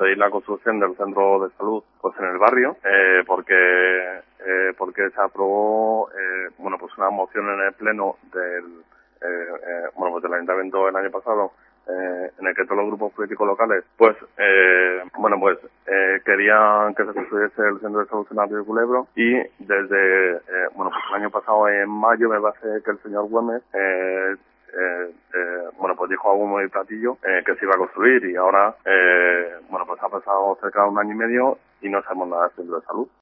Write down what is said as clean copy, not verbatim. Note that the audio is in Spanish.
pedir la construcción del centro de salud pues en el barrio, porque se aprobó pues una moción en el pleno del ayuntamiento el año pasado, en el que todos los grupos políticos locales querían que se construyese el centro de salud en Arroyo Culebro, y desde el año pasado, en mayo, me parece que el señor Güemes dijo a bombo y platillo que se iba a construir, y ahora ha pasado cerca de un año y medio y no sabemos nada del centro de salud.